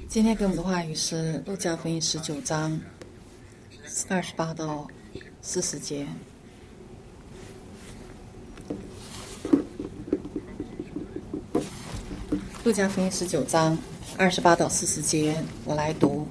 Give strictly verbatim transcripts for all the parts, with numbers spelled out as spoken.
今天给我们的话语是路加福音十九章二十八到四十节。路加福音十九章二十八到四十节，我来读。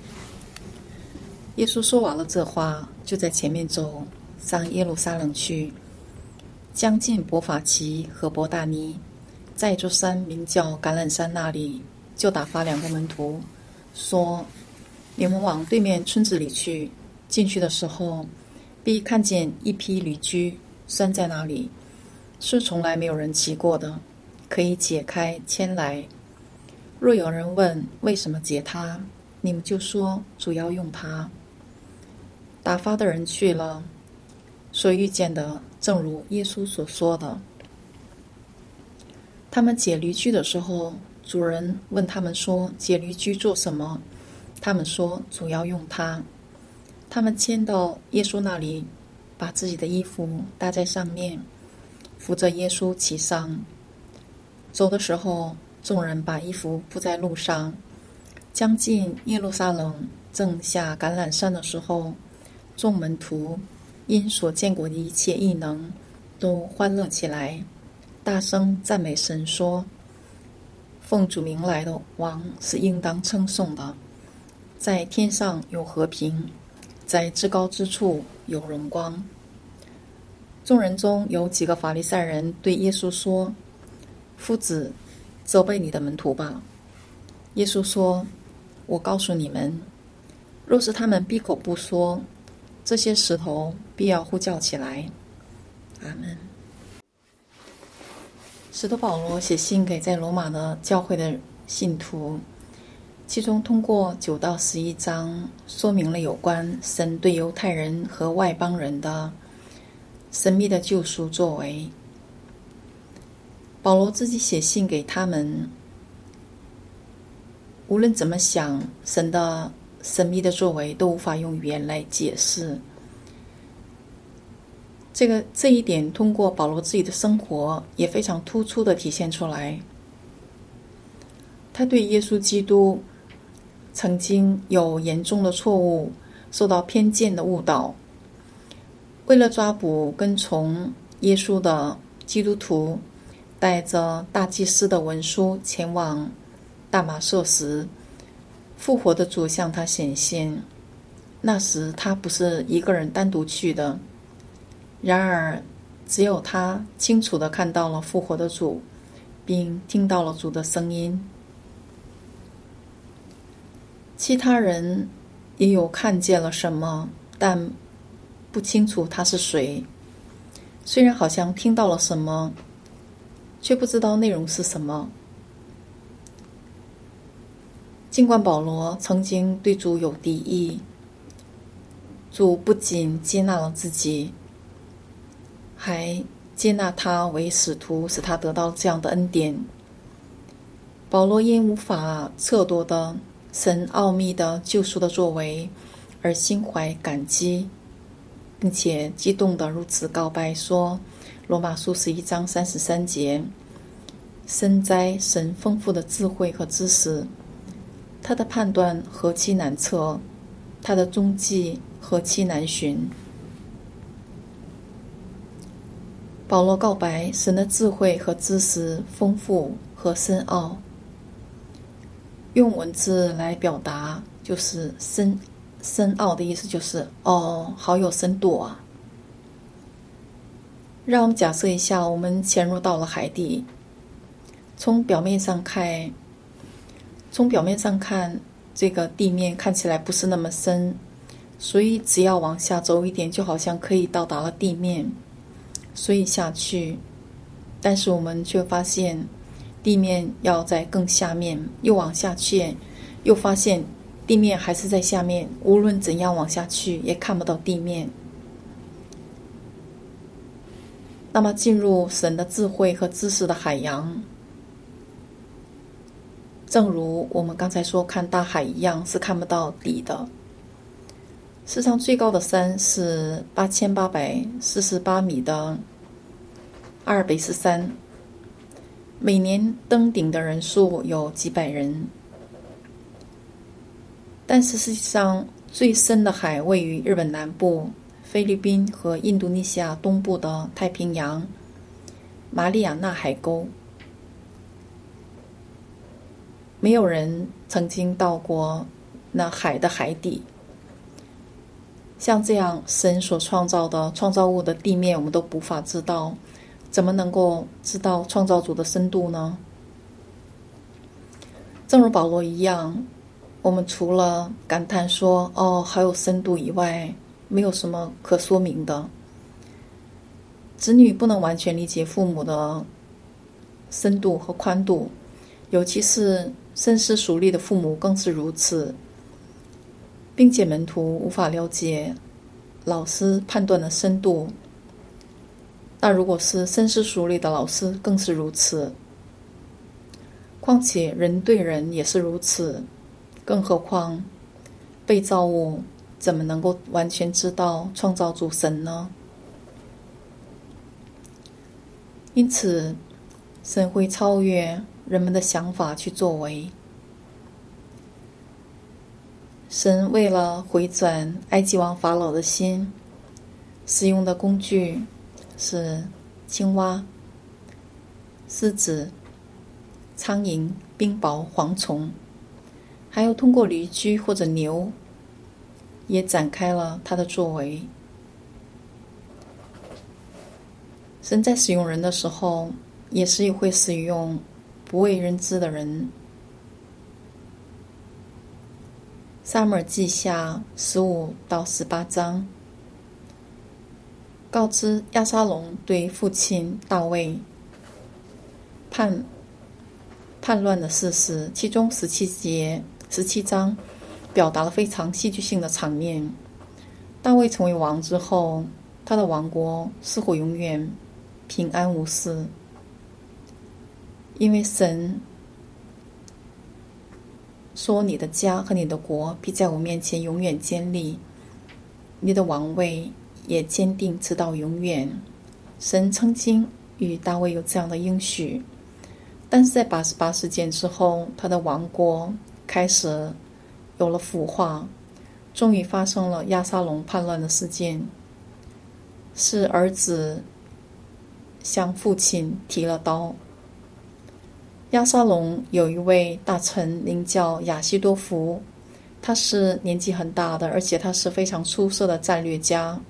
耶稣说完了这话，就在前面走，上耶路撒冷去。将近伯法其和伯大尼，在一座山名叫橄榄山那里，就打发两个门徒，说：你们往对面村子里去。进去的时候，必看见一匹驴驹拴在那里，是从来没有人骑过的，可以解开牵来。若有人问为什么解它，你们就说主要用它。打发的人去了，所遇见的正如耶稣所说的。他们解驴驹的时候，主人问他们说：解驴驹做什么？他们说：主要用它。他们牵到耶稣那里，把自己的衣服搭在上面，扶着耶稣骑上。走的时候，众人把衣服铺在路上。将近耶路撒冷，正下橄榄山的时候，众门徒因所见过的一切异能，都欢乐起来，大声赞美神，说：奉主名来的王是应当称颂的，在天上有和平，在至高之处有荣光。众人中有几个法利赛人对耶稣说：夫子，责备你的门徒吧。耶稣说：我告诉你们，若是他们闭口不说，这些石头必要呼叫起来。阿们。使徒保罗写信给在罗马的教会的信徒，其中通过九到十一章说明了有关神对犹太人和外邦人的神秘的救赎作为。保罗自己写信给他们，无论怎么想，神的神秘的作为都无法用语言来解释。这个这一点通过保罗自己的生活也非常突出地体现出来。他对耶稣基督曾经有严重的错误，受到偏见的误导。为了抓捕跟从耶稣的基督徒，带着大祭司的文书前往大马色时，复活的主向他显现。那时他不是一个人单独去的，然而只有他清楚地看到了复活的主，并听到了主的声音。其他人也有看见了什么，但不清楚他是谁。虽然好像听到了什么，却不知道内容是什么。尽管保罗曾经对主有敌意，主不仅接纳了自己，还接纳他为使徒，使他得到这样的恩典。保罗因无法测度的神奥秘的救赎的作为而心怀感激，并且激动地如此告白说：罗马书十一章三十三节，深哉神丰富的智慧和知识，他的判断何其难测，他的踪迹何其难寻。保罗告白神的智慧和知识丰富和深奥，用文字来表达就是深深奥的意思，就是哦，好有深度啊。让我们假设一下，我们潜入到了海底，从表面上看从表面上看这个地面看起来不是那么深，所以只要往下走一点，就好像可以到达了地面，所以下去。但是我们却发现地面要在更下面，又往下去，又发现地面还是在下面，无论怎样往下去也看不到地面。那么进入神的智慧和知识的海洋，正如我们刚才说看大海一样，是看不到底的。世上最高的山是八千八百四十八米的阿尔卑斯山，每年登顶的人数有几百人。 但事实上，最深的海位于日本南部、菲律宾和印度尼西亚东部的太平洋马里亚纳海沟。没有人曾经到过那海的海底。像这样神所创造的创造物的地面我们都无法知道，怎么能够知道创造主的深度呢？正如保罗一样，我们除了感叹说哦还有深度以外，没有什么可说明的。子女不能完全理解父母的深度和宽度，尤其是深思熟虑的父母更是如此，并且门徒无法了解老师判断的深度，那如果是深思熟虑的老师更是如此。况且人对人也是如此，更何况被造物怎么能够完全知道创造主神呢？因此神会超越人们的想法去作为。神为了回转埃及王法老的心，使用的工具是青蛙、狮子、苍蝇、冰雹、蝗虫，还有通过驴驹或者牛，也展开了他的作为。神在使用人的时候，也是会使用不为人知的人。撒母耳记下十五到十八章告知押沙龙对父亲大卫叛叛乱的事实，其中十七节十七章表达了非常戏剧性的场面。大卫成为王之后，他的王国似乎永远平安无事，因为神说你的家和你的国必在我面前永远坚立，你的王位也坚定直到永远。神曾经与大卫有这样的应许，但是在八十八事件之后，他的王国开始有了腐化，终于发生了押沙龙叛乱的事件，是儿子向父亲提了刀。押沙龙有一位大臣名叫亚希多弗，他是年纪很大的，而且他是非常出色的战略家。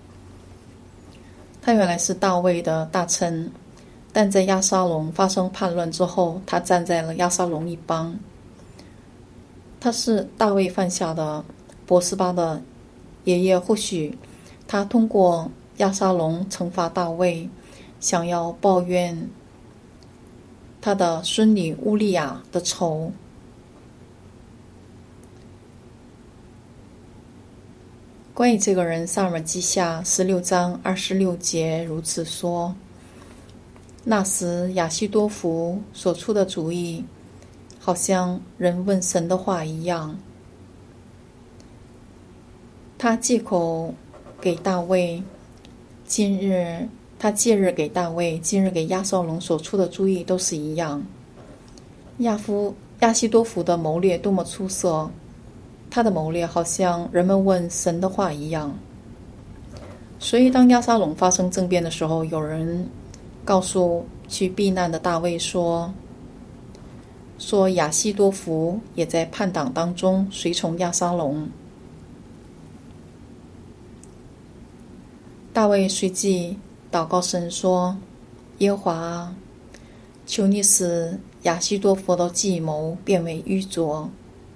他原来是大卫的大臣，但在押沙龙发生叛乱之后，他站在了押沙龙一帮。他是大卫犯下的伯斯巴的爷爷，或许他通过押沙龙惩罚大卫，想要抱怨他的孙女乌利亚的仇。关于这个人，撒母耳记下十六章二十六节如此说：那时亚希多弗所出的主意，好像人问神的话一样。他借口给大卫，今日他借日给大卫，今日给押沙龙所出的主意都是一样。亚夫亚希多弗的谋略多么出色，他的谋略好像人们问神的话一样。所以当押沙龙发生政变的时候，有人告诉去避难的大卫说说亚希多弗也在叛党当中随从押沙龙。大卫随即祷告神说：耶和华啊，求你使亚希多弗的计谋变为愚拙。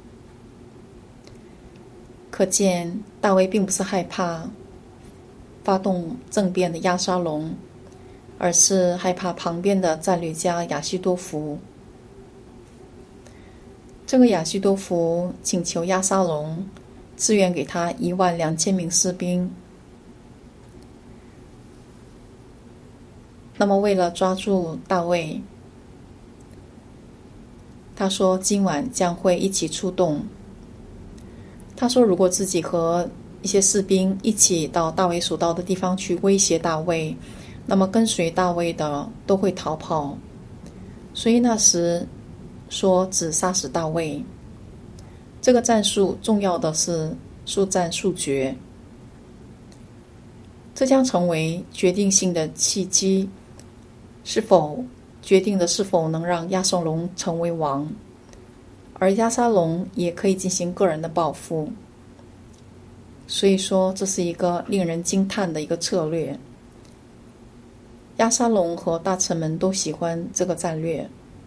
可见大卫并不是害怕发动政变的押沙龙，而是害怕旁边的战略家亚希多弗。这个亚希多弗请求押沙龙支援给他一万两千名士兵。那么为了抓住大卫，他说今晚将会一起出动。他说如果自己和一些士兵一起到大卫所到的地方去威胁大卫，那么跟随大卫的都会逃跑，所以那时说只杀死大卫。 这个战术重要的是速战速决，这将成为决定性的契机，是否决定的是否能让亚撒龙成为王，而亚撒龙也可以进行个人的报复。所以说这是一个令人惊叹的一个策略。亚撒龙和大臣们都喜欢这个战略。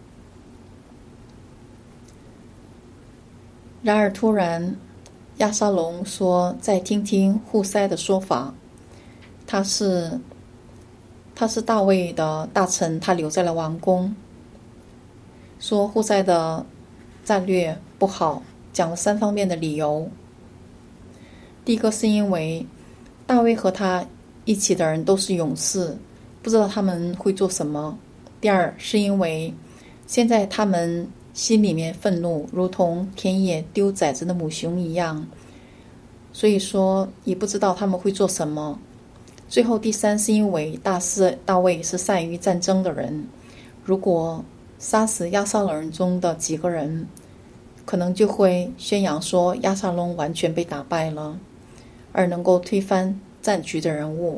然而突然亚撒龙说再听听户塞的说法，他是他是大卫的大臣，他留在了王宫，说户塞的战略不好，讲了三方面的理由。第一个是因为大卫和他一起的人都是勇士，不知道他们会做什么。第二是因为现在他们心里面愤怒，如同田野丢崽子的母熊一样，所以说也不知道他们会做什么。最后第三是因为大师大卫是善于战争的人，如果杀死亚撒龙人中的几个人，可能就会宣扬说亚撒龙完全被打败了，而能够推翻战局的人物。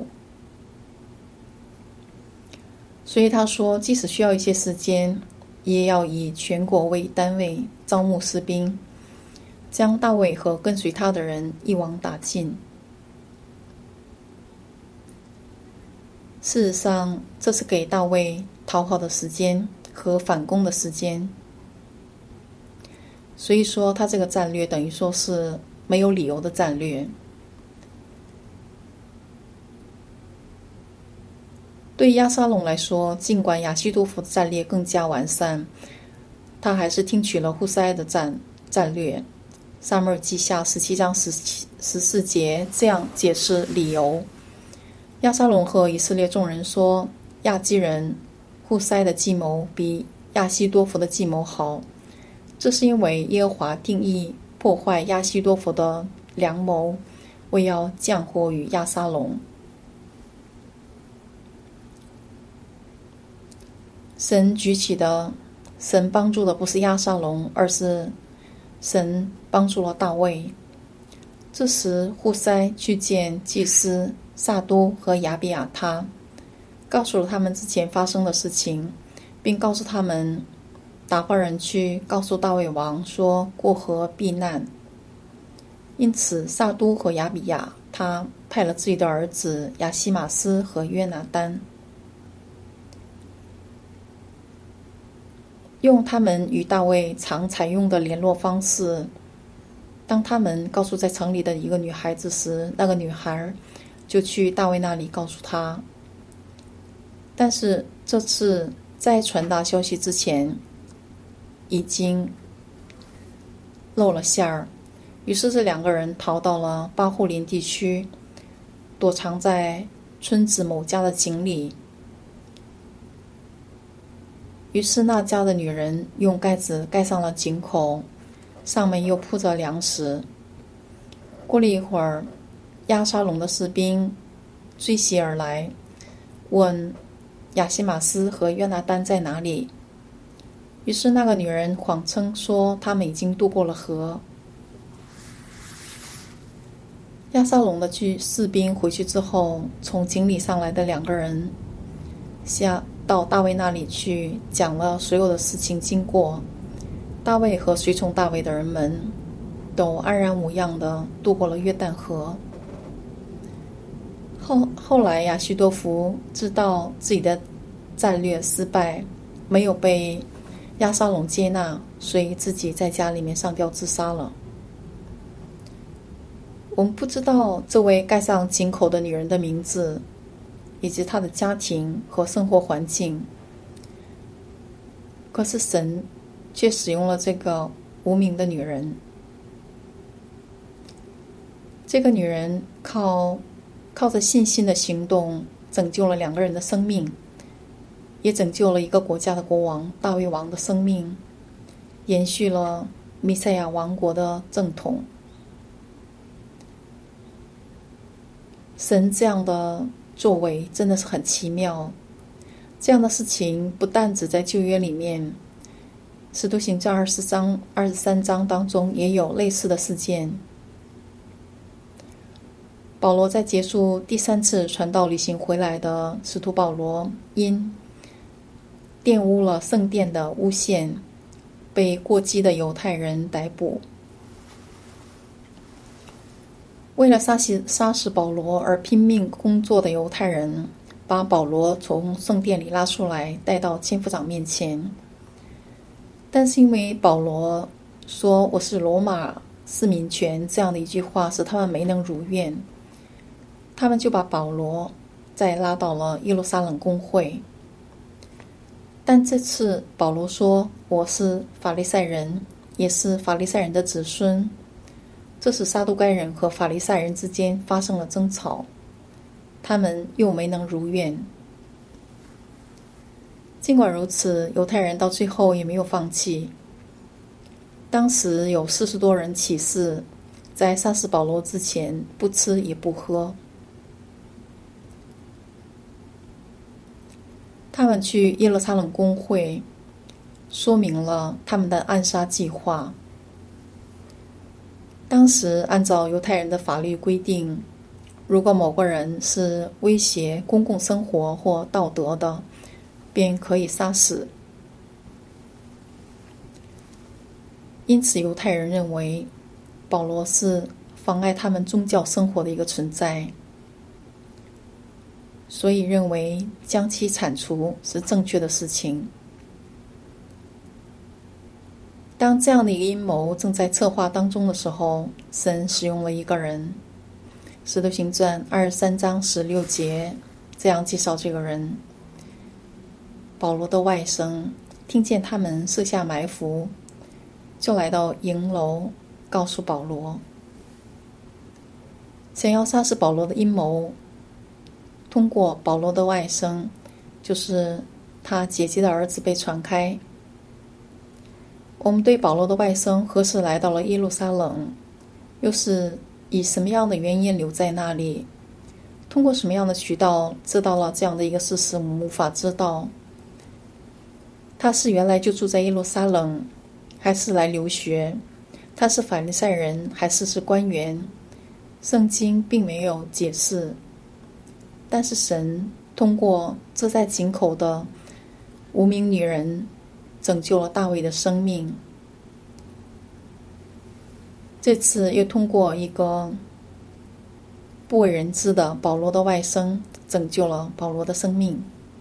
所以他说即使需要一些时间，也要以全国为单位招募士兵，将大卫和跟随他的人一网打尽。事实上这是给大卫逃跑的时间和反攻的时间，所以说他这个战略等于说是没有理由的战略。对亚撒龙来说，尽管亚希多弗的战略更加完善，他还是听取了户塞的战战略。撒母耳记下十七章十四节这样解释理由：亚撒龙和以色列众人说，亚基人户塞的计谋比亚希多弗的计谋好，这是因为耶和华定义破坏亚希多弗的良谋，为要降祸于亚撒龙。神举起的，神帮助的不是亚撒龙，而是神帮助了大卫。这时户塞去见祭司撒督和亚比亚他，告诉了他们之前发生的事情，并告诉他们打发人去告诉大卫王说过河避难。因此撒督和亚比亚他派了自己的儿子亚西马斯和约拿单，用他们与大卫常采用的联络方式。当他们告诉在城里的一个女孩子时，那个女孩就去大卫那里告诉他。但是这次在传达消息之前已经露了馅儿，于是这两个人逃到了巴户林地区，躲藏在村子某家的井里。于是那家的女人用盖子盖上了井口，上面又铺着粮食。过了一会儿，亚撒龙的士兵追袭而来，问亚西马斯和约拿单在哪里。于是那个女人谎称说他们已经渡过了河。亚撒龙的士兵回去之后，从井里上来的两个人下到大卫那里去，讲了所有的事情经过。大卫和随从大卫的人们都安然无恙地渡过了约旦河。后后来亚希多弗知道自己的战略失败，没有被亚撒龙接纳，所以自己在家里面上吊自杀了。我们不知道这位盖上井口的女人的名字，以及她的家庭和生活环境，可是神却使用了这个无名的女人。这个女人靠靠着信心的行动拯救了两个人的生命，也拯救了一个国家的国王大卫王的生命，延续了弥赛亚王国的正统。神这样的作为真的是很奇妙，这样的事情不但只在旧约里面， 使徒行传二十章、二十三章当中也有类似的事件。保罗在结束第三次传道旅行回来的使徒保罗，因玷污了圣殿的诬陷，被过激的犹太人逮捕。为了杀死杀死保罗而拼命工作的犹太人，把保罗从圣殿里拉出来，带到千夫长面前。但是因为保罗说我是罗马市民权这样的一句话，使他们没能如愿，他们就把保罗再拉到了耶路撒冷公会。但这次保罗说我是法利赛人，也是法利赛人的子孙，这使撒都该人和法利赛人之间发生了争吵，他们又没能如愿。尽管如此，犹太人到最后也没有放弃。当时有四十多人起誓，在杀死保罗之前不吃也不喝。他们去耶路撒冷公会，说明了他们的暗杀计划。当时按照犹太人的法律规定，如果某个人是威胁公共生活或道德的，便可以杀死。因此犹太人认为保罗是妨碍他们宗教生活的一个存在，所以认为将其铲除是正确的事情。当这样的一个阴谋正在策划当中的时候，神使用了一个人。使徒行传二十三章十六节这样介绍这个人：保罗的外甥听见他们设下埋伏，就来到营楼告诉保罗。想要杀死保罗的阴谋通过保罗的外甥，就是他姐姐的儿子，被传开。我们对保罗的外甥何时来到了耶路撒冷，又是以什么样的原因留在那里，通过什么样的渠道知道了这样的一个事实，我们无法知道。他是原来就住在耶路撒冷，还是来留学？他是法利赛人，还是是官员？圣经并没有解释。但是神通过这在井口的无名女人，拯救了大卫的生命。这次又通过一个不为人知的保罗的外甥，拯救了保罗的生命。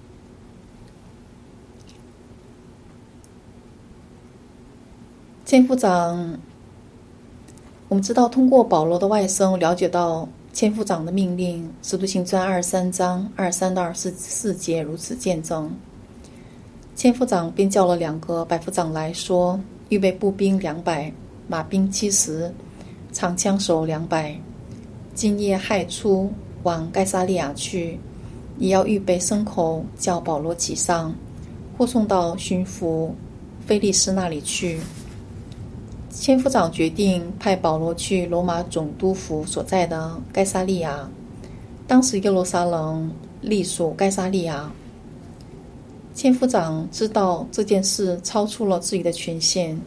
千夫长，我们知道通过保罗的外甥了解到千夫长的命令，使徒行传二十三章二十三到二十四节如此见证。千夫长便叫了两个百夫长来说，预备步兵两百，马兵七十，长枪手两百，今夜亥初往该撒利亚去，也要预备牲口，叫保罗骑上，护送到巡抚菲利斯那里去。千夫长决定派保罗去罗马总督府所在的该撒利亚，当时耶路撒冷隶属该撒利亚。千夫长知道这件事超出了自己的权限，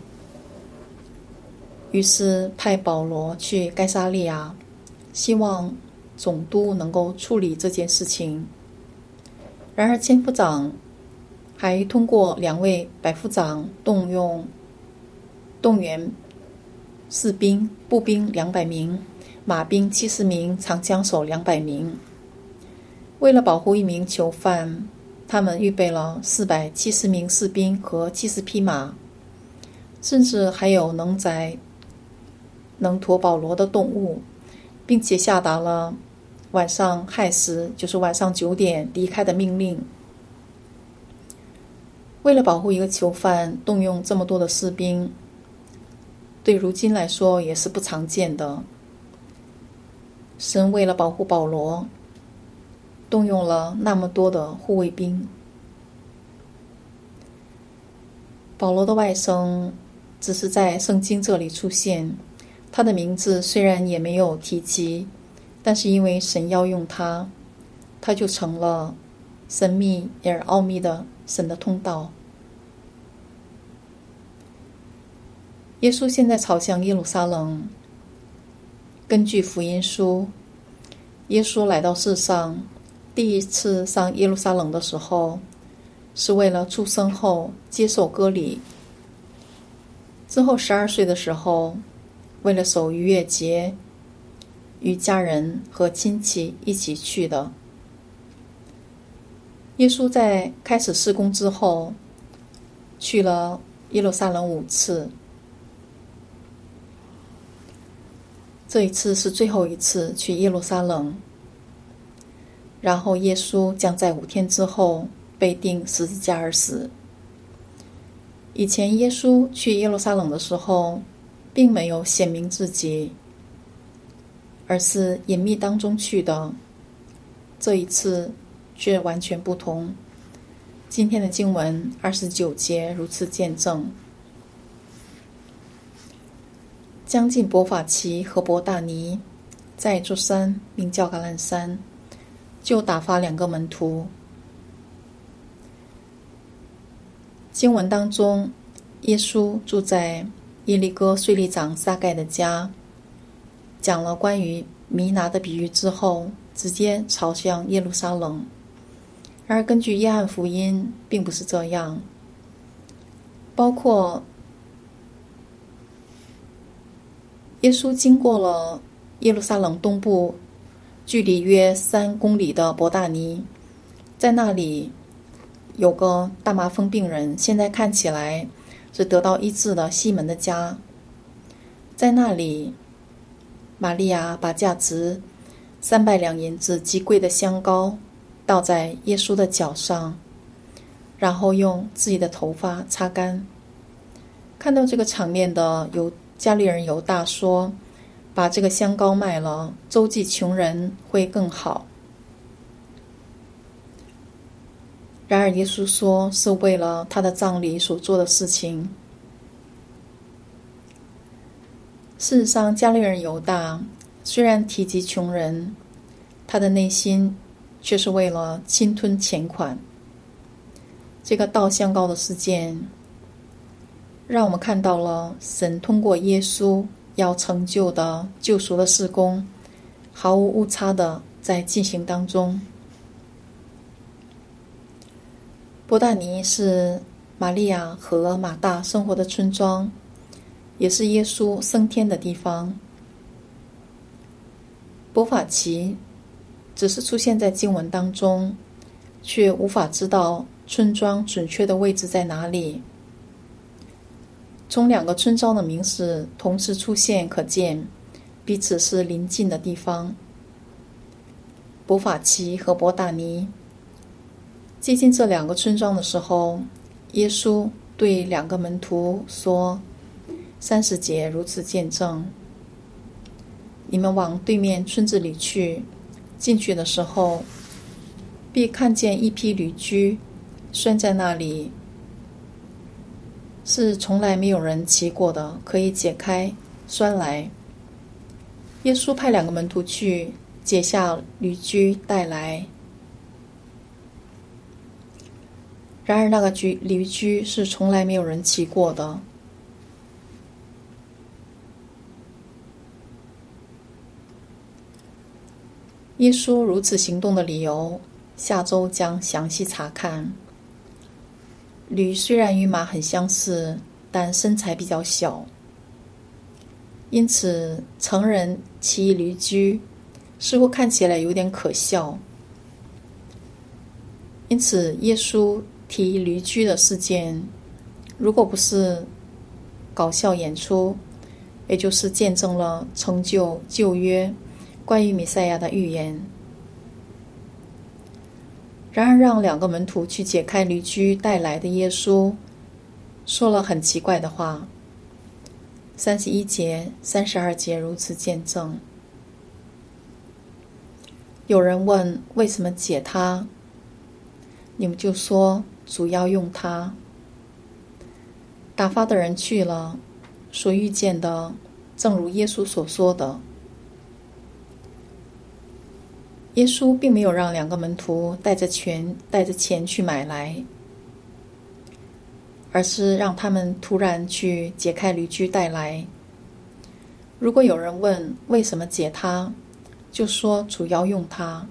于是派保罗去该撒利亚，希望总督能够处理这件事情。然而千夫长还通过两位百夫长动用动员士兵、步兵两百名，马兵七十名，长枪手两百名。为了保护一名囚犯，他们预备了四百七十名士兵和七十匹马，甚至还有能载能驮保罗的动物，并且下达了晚上亥时，就是晚上九点离开的命令。为了保护一个囚犯，动用这么多的士兵，对如今来说也是不常见的。神为了保护保罗，动用了那么多的护卫兵。保罗的外甥只是在圣经这里出现，他的名字虽然也没有提及，但是因为神要用他，他就成了神秘而奥秘的神的通道。 耶稣现在朝向耶路撒冷。根据福音书，耶稣来到世上，第一次上耶路撒冷的时候，是为了出生后接受割礼。之后十二岁的时候，为了守逾越节，与家人和亲戚一起去的。耶稣在开始事工之后，去了耶路撒冷五次。这一次是最后一次去耶路撒冷，然后耶稣将在五天之后被钉十字架而死。以前耶稣去耶路撒冷的时候，并没有显明自己，而是隐秘当中去的。这一次却完全不同。今天的经文二十九节如此见证。将近伯法其和伯大尼，在一座山名叫橄榄山，就打发两个门徒。经文当中，耶稣住在耶利哥税吏长撒该的家，讲了关于弥拿的比喻之后，直接朝向耶路撒冷。然而根据约翰福音并不是这样，包括耶稣经过了耶路撒冷东部距离约三公里的伯大尼，在那里有个大麻风病人，现在看起来是得到医治的西门的家。在那里，玛利亚把价值三百两银子极贵的香膏倒在耶稣的脚上，然后用自己的头发擦干。看到这个场面的犹加利人犹大说，把这个香膏卖了，周济穷人会更好。然而耶稣说，是为了他的葬礼所做的事情。事实上，加利人犹大虽然提及穷人，他的内心却是为了侵吞钱款。这个倒香膏的事件让我们看到了神通过耶稣要成就的救赎的事工，毫无误差的在进行当中。伯大尼是玛利亚和马大生活的村庄，也是耶稣升天的地方。伯法其只是出现在经文当中，却无法知道村庄准确的位置在哪里。从两个村庄的名字同时出现可见，彼此是邻近的地方。伯法其和伯大尼接近这两个村庄的时候，耶稣对两个门徒说，三十节如此见证，你们往对面村子里去，进去的时候必看见一批驴驹拴在那里，是从来没有人骑过的，可以解开拴来。耶稣派两个门徒去解下驴驹带来，然而那个驴驹是从来没有人骑过的。耶稣如此行动的理由，下周将详细查看。驴虽然与马很相似，但身材比较小，因此成人骑驴驹似乎看起来有点可笑。因此耶稣提驴驹的事件，如果不是搞笑演出，也就是见证了成就旧约关于弥赛亚的预言。然而让两个门徒去解开驴驹带来的耶稣说了很奇怪的话。三十一节、三十二节如此见证。有人问为什么解它，你们就说主要用它。打发的人去了，所遇见的正如耶稣所说的。耶稣并没有让两个门徒带着钱带着钱去买来。 而是让他们突然去解开驴驹带来。如果有人问为什么解它，就说主要用它。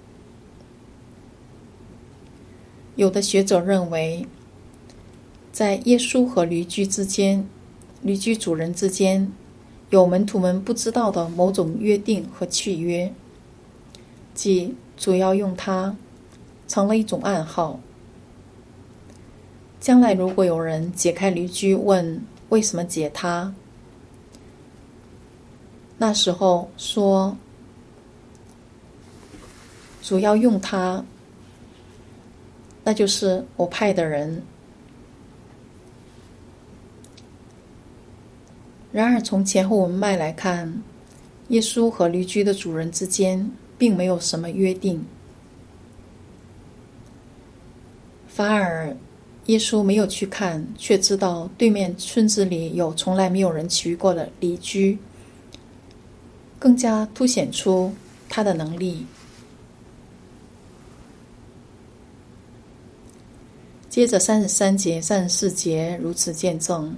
有的学者认为，在耶稣和驴驹之间，驴驹主人之间，有门徒们不知道的某种约定和契约，即主要用它成了一种暗号。将来如果有人解开驴驹问为什么解它，那时候说主要用它，那就是我派的人。然而从前后文脉来看，耶稣和驴驹的主人之间并没有什么约定，反而耶稣没有去看，却知道对面村子里有从来没有人骑过的驴驹，更加凸显出他的能力。接着三十三节、三十四节如此见证。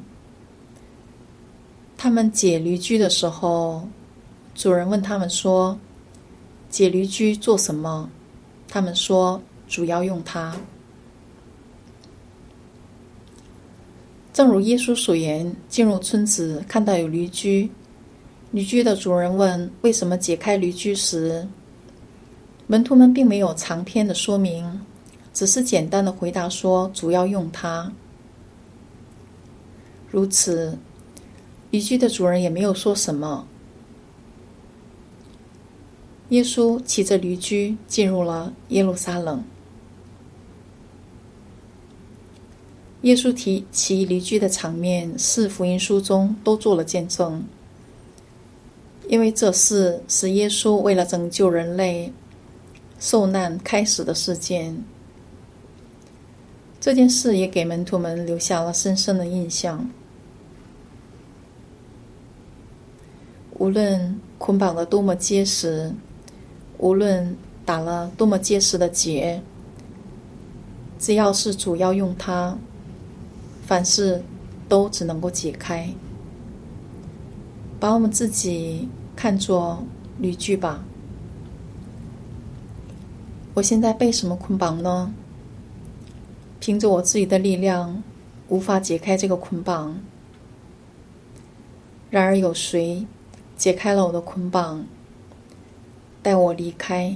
他们解驴驹的时候，主人问他们说：“解驴驹做什么？”他们说：“主要用它。”正如耶稣所言，进入村子看到有驴驹，驴驹的主人问为什么解开驴驹时，门徒们并没有长篇的说明，只是简单的回答说主要用它。如此，驴驹的主人也没有说什么。耶稣骑着驴驹进入了耶路撒冷。耶稣提骑驴驹的场面，是福音书中都做了见证，因为这事是耶稣为了拯救人类受难开始的事件。这件事也给门徒们留下了深深的印象。无论捆绑得多么结实，无论打了多么结实的结，只要是主要用它，凡事都只能够解开。把我们自己看作驴驹吧。我现在被什么捆绑呢？凭着我自己的力量，无法解开这个捆绑。然而有谁解开了我的捆绑，带我离开，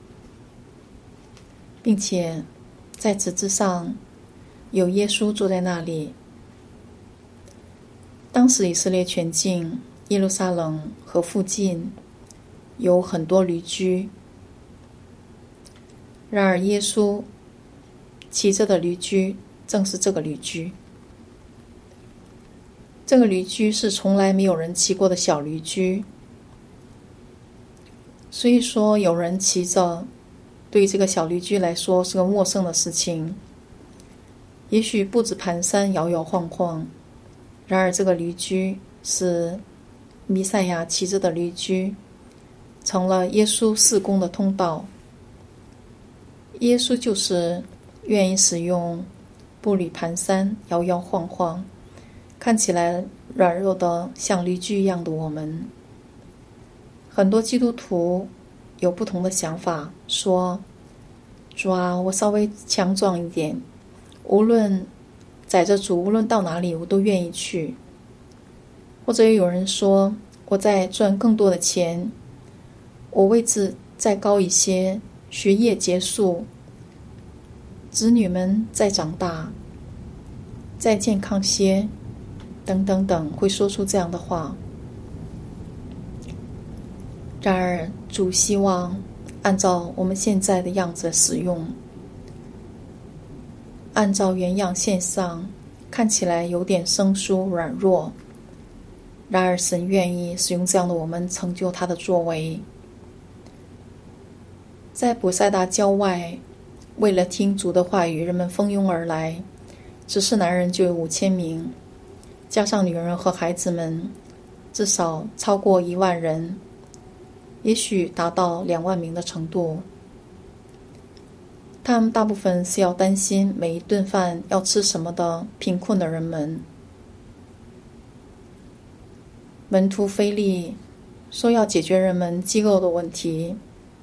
并且在此之上有耶稣坐在那里。当时以色列全境耶路撒冷和附近有很多驴驹，然而耶稣骑着的驴驹正是这个驴驹。这个驴驹是从来没有人骑过的小驴驹，所以说有人骑着，对于这个小驴驹来说是个陌生的事情，也许步子蹒跚摇摇晃晃。然而这个驴驹是弥赛亚骑着的驴驹，成了耶稣事工的通道。耶稣就是愿意使用步履蹒跚摇摇晃晃看起来软弱的像驴驹一样的我们。很多基督徒有不同的想法，说主啊，我稍微强壮一点，无论载着主，无论到哪里我都愿意去。或者有人说，我在赚更多的钱，我位置再高一些，学业结束，子女们再长大，再健康些，等等等，会说出这样的话。然而主希望按照我们现在的样子使用，按照原样献上，看起来有点生疏软弱，然而神愿意使用这样的我们成就他的作为。在伯赛大郊外，为了听主的话语，人们蜂拥而来，只是男人就有五千名，加上女人和孩子们，至少超过一万人，也许达到两万名的程度。 他们大部分是要担心每一顿饭要吃什么的贫困的人们。门徒腓利说要解决人们饥饿的问题，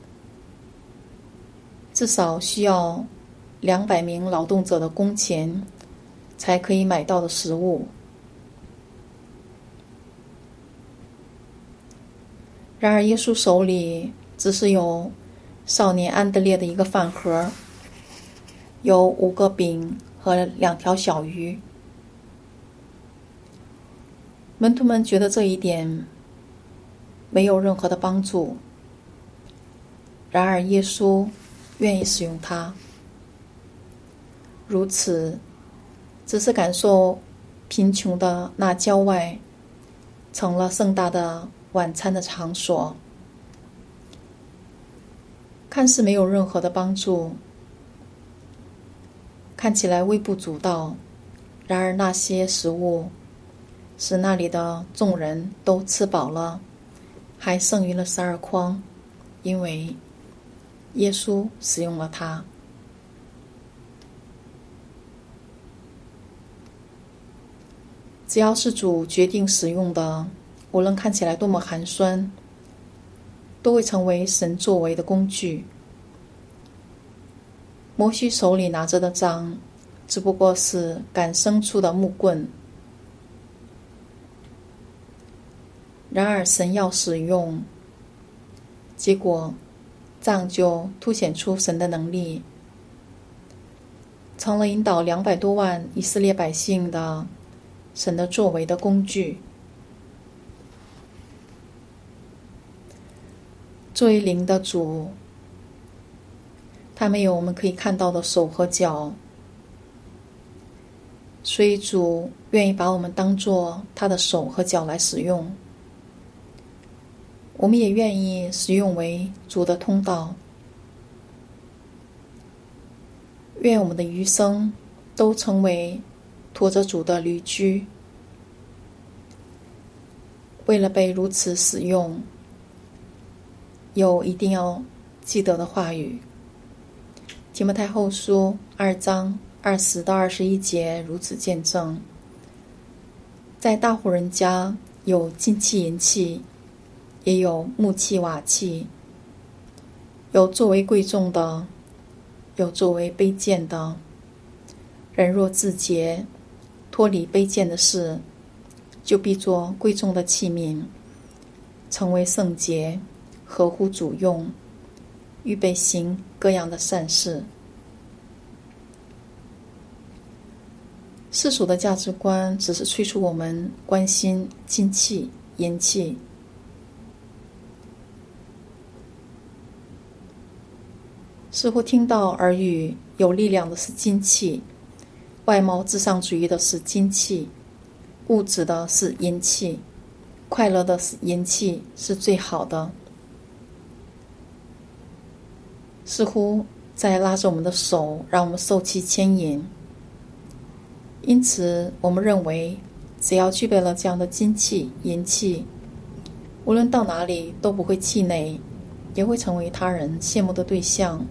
至少需要两百名劳动者的工钱才可以买到的食物。然而耶稣手里只是有少年安德烈的一个饭盒，有五个饼和两条小鱼。门徒们觉得这一点没有任何的帮助，然而耶稣愿意使用它。如此，只是感受贫穷的那郊外成了盛大的晚餐的场所，看似没有任何的帮助，看起来微不足道，然而那些食物使那里的众人都吃饱了，还剩余了十二筐，因为耶稣使用了它。只要是主决定使用的，无论看起来多么寒酸，都会成为神作为的工具。摩西手里拿着的杖只不过是赶牲畜的木棍，然而神要使用，结果杖就凸显出神的能力，成了引导两百多万以色列百姓的神的作为的工具。作为灵的主，他没有我们可以看到的手和脚，所以主愿意把我们当作他的手和脚来使用。我们也愿意使用为主的通道。愿我们的余生都成为驮着主的驴驹。为了被如此使用，有一定要记得的话语。提摩太后书二章二十到二十一节如此见证：在大户人家有金器银器，也有木器瓦器，有作为贵重的，有作为卑贱的。人若自洁，脱离卑贱的事，就必作贵重的器皿，成为圣洁，合乎主用，预备行各样的善事。世俗的价值观只是催促我们关心金器、银器。似乎听到耳语，有力量的是金器，外貌至上主义的是金器，物质的是银器，快乐的是银器，是最好的。似乎在拉着我们的手，让我们受其牵引。因此我们认为，只要具备了这样的金器、银器，无论到哪里都不会气馁，也会成为他人羡慕的对象。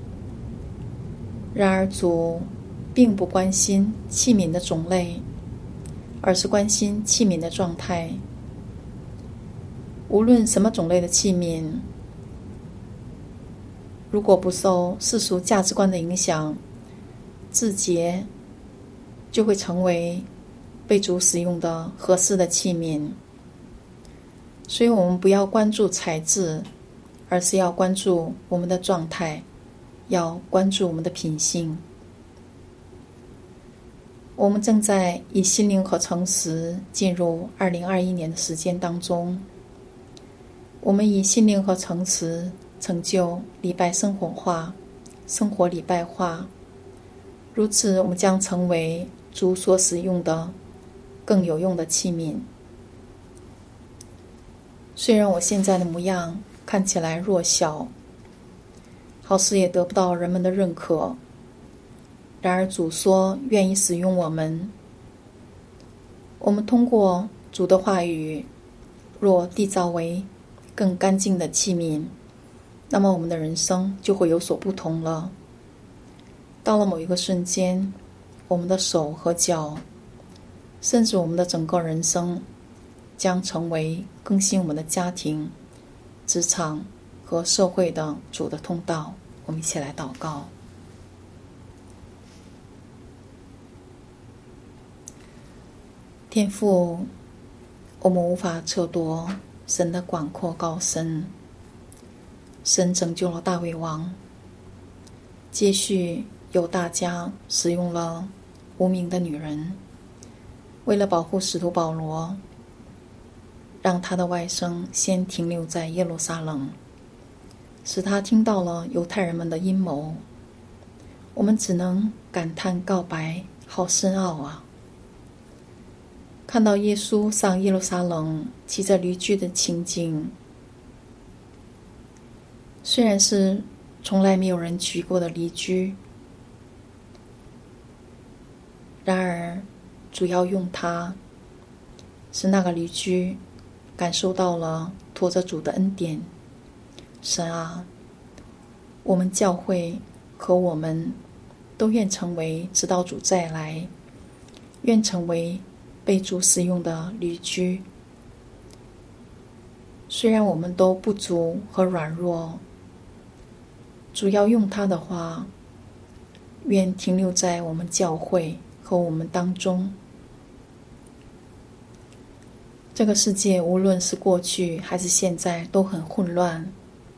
然而主并不关心器皿的种类，而是关心器皿的状态。无论什么种类的器皿，如果不受世俗价值观的影响，自洁就会成为被主使用的合适的器皿。所以我们不要关注材质，而是要关注我们的状态，要关注我们的品性。我们正在以心灵和诚实进入二零二一年的时间当中，我们以心灵和诚实成就礼拜生活化，生活礼拜化。如此，我们将成为主所使用的更有用的器皿。虽然我现在的模样看起来弱小，好事也得不到人们的认可，然而主说愿意使用我们。我们通过主的话语，若缔造为更干净的器皿，那么我们的人生就会有所不同了。 到了某一个瞬间，我们的手和脚，甚至我们的整个人生，将成为更新我们的家庭、职场和社会的主的通道。我们一起来祷告。天父，我们无法测度神的广阔高深。神拯救了大卫王，接续犹大家使用了无名的女人，为了保护使徒保罗，让他的外甥先停留在耶路撒冷，使他听到了犹太人们的阴谋。我们只能感叹告白好深奥啊！看到耶稣上耶路撒冷骑着驴驹的情景，虽然是从来没有人骑过的驴驹，然而主要用它，使那个驴驹感受到了驮着主的恩典。神啊，我们教会和我们都愿成为直到主再来，愿成为被主使用的驴驹。虽然我们都不足和软弱，主要用它的话，愿停留在我们教会和我们当中。这个世界无论是过去还是现在都很混乱，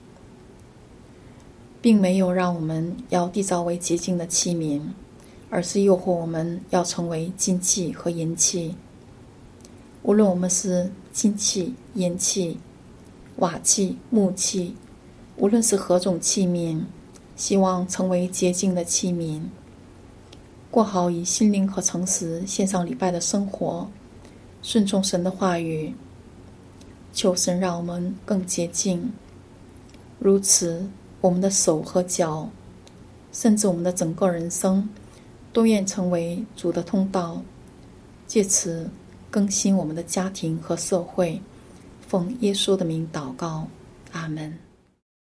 并没有让我们要缔造为洁净的器皿，而是诱惑我们要成为金器和银器。无论我们是金器、银器、瓦器、木器，无论是何种器皿，希望成为洁净的器皿，过好以心灵和诚实献上礼拜的生活，顺从神的话语，求神让我们更洁净。如此，我们的手和脚，甚至我们的整个人生，都愿成为主的通道，借此更新我们的家庭和社会。奉耶稣的名祷告，阿们。